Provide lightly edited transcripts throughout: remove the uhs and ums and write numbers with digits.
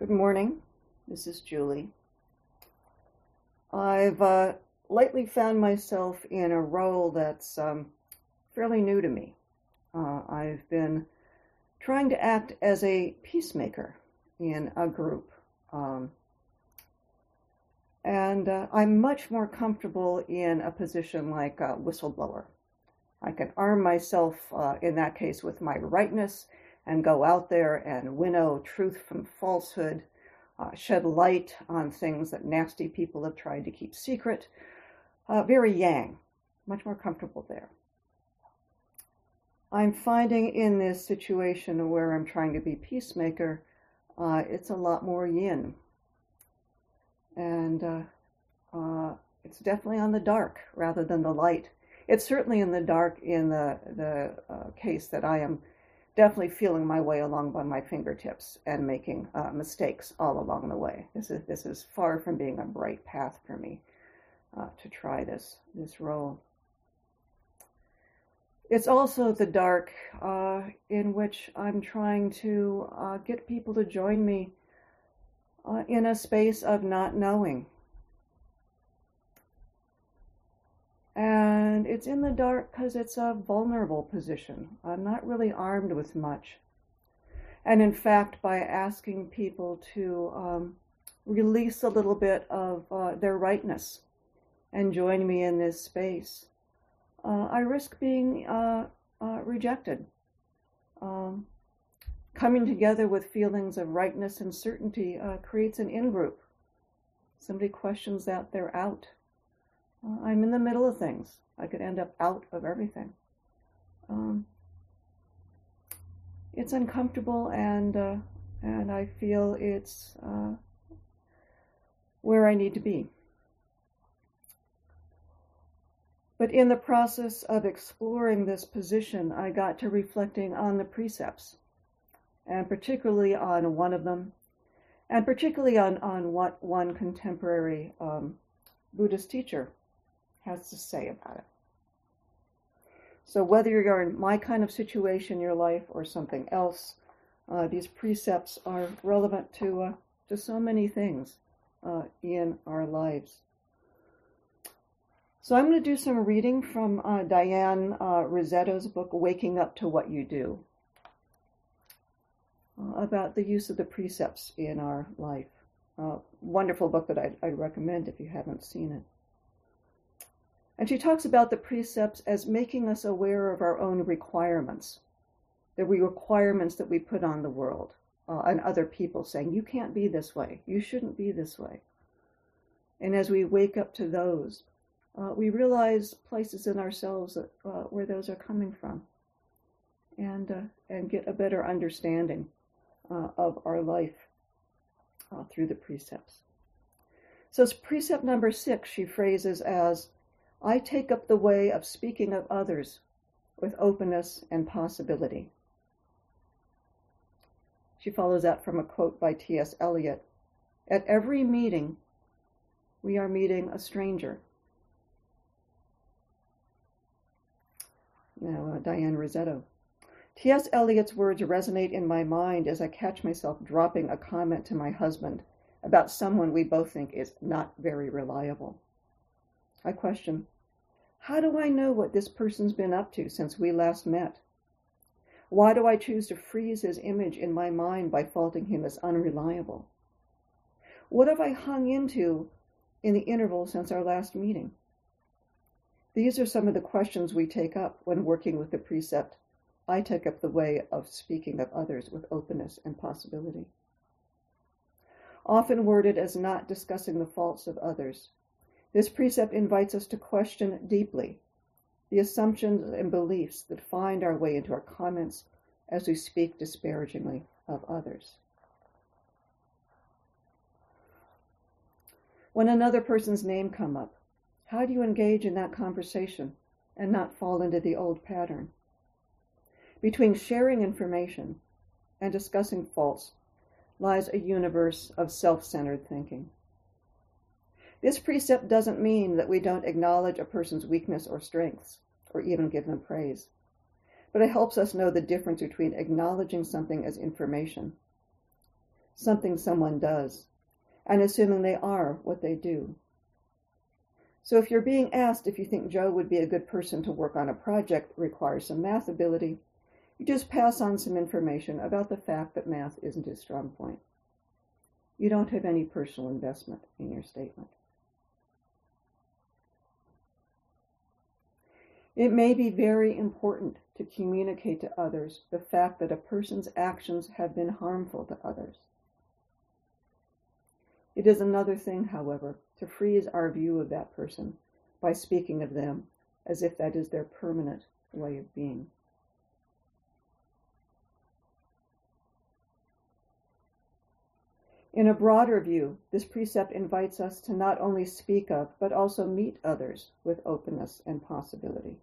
Good morning. This is Julie. I've lately found myself in a role that's fairly new to me. I've been trying to act as a peacemaker in a group. And I'm much more comfortable in a position like a whistleblower. I can arm myself, in that case, with my rightness and go out there and winnow truth from falsehood, shed light on things that nasty people have tried to keep secret. Very yang, much more comfortable there. I'm finding in this situation where I'm trying to be peacemaker, it's a lot more yin. And it's definitely on the dark rather than the light. It's certainly in the dark in the case that I am definitely feeling my way along by my fingertips and making mistakes all along the way. This is far from being a bright path for me to try this role. It's also the dark in which I'm trying to get people to join me in a space of not knowing. And it's in the dark because it's a vulnerable position. I'm not really armed with much. And in fact, by asking people to release a little bit of their rightness and join me in this space, I risk being rejected. Coming together with feelings of rightness and certainty creates an in-group. Somebody questions that, they're out. I'm in the middle of things. I could end up out of everything. It's uncomfortable, and I feel it's where I need to be. But in the process of exploring this position, I got to reflecting on the precepts, and particularly on one of them, and particularly on what one contemporary Buddhist teacher has to say about it. So whether you're in my kind of situation in your life or something else, these precepts are relevant to so many things in our lives. So I'm going to do some reading from Diane Rossetto's book, Waking Up to What You Do, about the use of the precepts in our life. Wonderful book that I'd recommend if you haven't seen it. And she talks about the precepts as making us aware of our own requirements, the requirements that we put on the world and other people, saying, you can't be this way, you shouldn't be this way. And as we wake up to those, we realize places in ourselves that, where those are coming from, and get a better understanding of our life through the precepts. So precept number 6, she phrases as, I take up the way of speaking of others with openness and possibility. She follows that from a quote by T.S. Eliot. At every meeting, we are meeting a stranger. Now, Diane Rossetto. T.S. Eliot's words resonate in my mind as I catch myself dropping a comment to my husband about someone we both think is not very reliable. I question, how do I know what this person's been up to since we last met? Why do I choose to freeze his image in my mind by faulting him as unreliable? What have I hung into in the interval since our last meeting? These are some of the questions we take up when working with the precept, I take up the way of speaking of others with openness and possibility. Often worded as not discussing the faults of others, this precept invites us to question deeply the assumptions and beliefs that find our way into our comments as we speak disparagingly of others. When another person's name comes up, how do you engage in that conversation and not fall into the old pattern? Between sharing information and discussing faults lies a universe of self-centered thinking. This precept doesn't mean that we don't acknowledge a person's weakness or strengths, or even give them praise, but it helps us know the difference between acknowledging something as information something someone does, and assuming they are what they do. So if you're being asked if you think Joe would be a good person to work on a project that requires some math ability, you just pass on some information about the fact that math isn't his strong point. You don't have any personal investment in your statement. It may be very important to communicate to others the fact that a person's actions have been harmful to others. It is another thing, however, to freeze our view of that person by speaking of them as if that is their permanent way of being. In a broader view, this precept invites us to not only speak of, but also meet others with openness and possibility.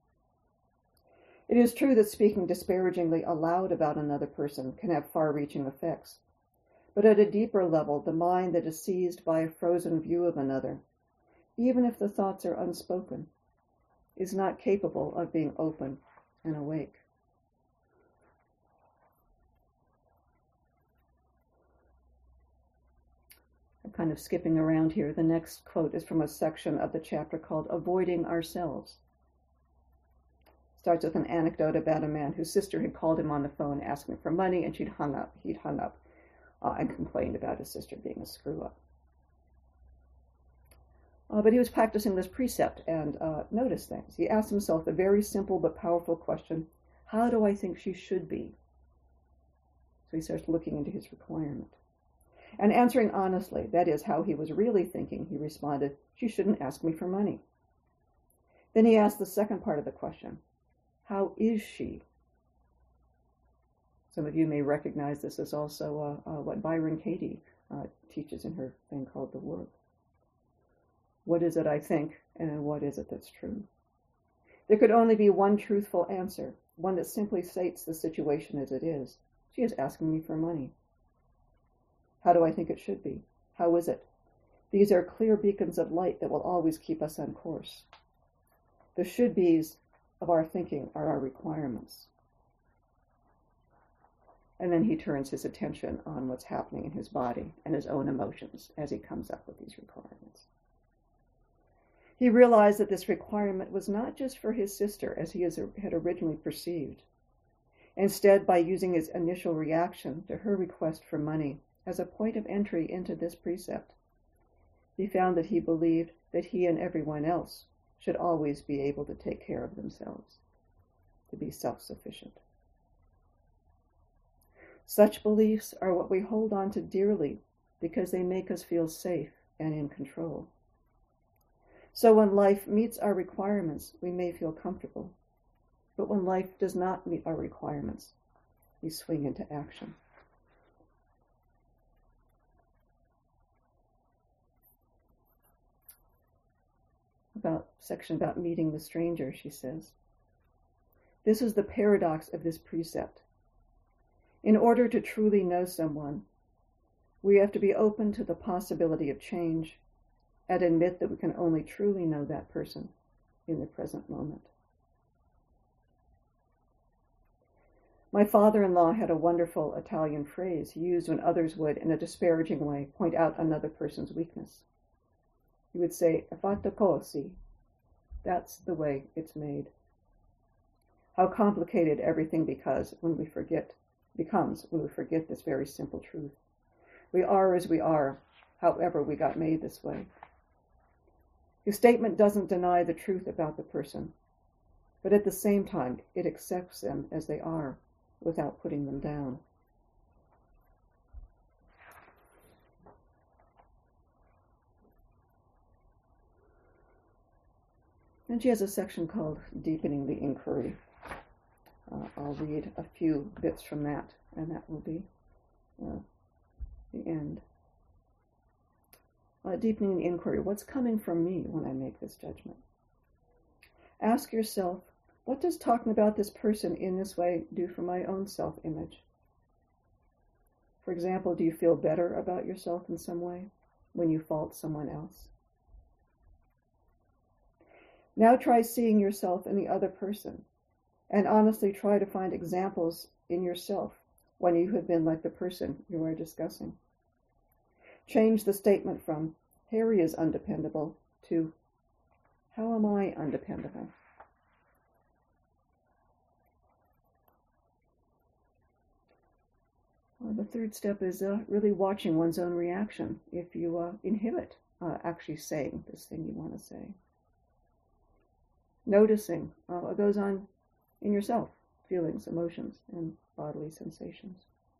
It is true that speaking disparagingly aloud about another person can have far-reaching effects, but at a deeper level, the mind that is seized by a frozen view of another, even if the thoughts are unspoken, is not capable of being open and awake. I'm kind of skipping around here. The next quote is from a section of the chapter called Avoiding Ourselves. Starts with an anecdote about a man whose sister had called him on the phone asking for money, and he'd hung up and complained about his sister being a screw-up. But he was practicing this precept and noticed things. He asked himself the very simple but powerful question, how do I think she should be? So he starts looking into his requirement. And answering honestly, that is how he was really thinking, he responded, she shouldn't ask me for money. Then he asked the second part of the question, how is she? Some of you may recognize this as also what Byron Katie teaches in her thing called The Work. What is it I think, and what is it that's true? There could only be one truthful answer, one that simply states the situation as it is. She is asking me for money. How do I think it should be? How is it? These are clear beacons of light that will always keep us on course. The should-bes of our thinking are our requirements. And then he turns his attention on what's happening in his body and his own emotions as he comes up with these requirements. He realized that this requirement was not just for his sister as he had originally perceived. Instead, by using his initial reaction to her request for money as a point of entry into this precept, he found that he believed that he and everyone else should always be able to take care of themselves, to be self-sufficient. Such beliefs are what we hold on to dearly because they make us feel safe and in control. So when life meets our requirements, we may feel comfortable. But when life does not meet our requirements, we swing into action. Section about meeting the stranger, she says. This is the paradox of this precept. In order to truly know someone, we have to be open to the possibility of change and admit that we can only truly know that person in the present moment. My father-in-law had a wonderful Italian phrase he used when others would, in a disparaging way, point out another person's weakness. He would say, "È fatta così." That's the way it's made. How complicated everything becomes when we forget this very simple truth. We are as we are, however we got made this way. His statement doesn't deny the truth about the person, but at the same time, it accepts them as they are without putting them down. And she has a section called Deepening the Inquiry. I'll read a few bits from that, and that will be the end. Deepening the inquiry. What's coming from me when I make this judgment? Ask yourself, what does talking about this person in this way do for my own self-image? For example, do you feel better about yourself in some way when you fault someone else? Now try seeing yourself in the other person, and honestly try to find examples in yourself when you have been like the person you are discussing. Change the statement from, Harry is undependable, to, how am I undependable? The third step is really watching one's own reaction if you inhibit actually saying this thing you want to say. Noticing what goes on in yourself, feelings, emotions, and bodily sensations.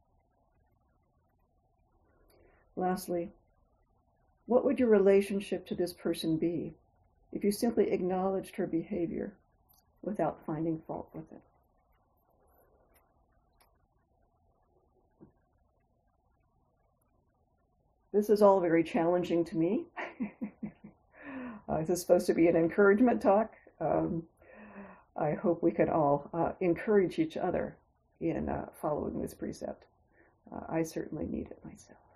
Lastly, what would your relationship to this person be if you simply acknowledged her behavior without finding fault with it? This is all very challenging to me. This is supposed to be an encouragement talk. I hope we can all encourage each other in following this precept. I certainly need it myself.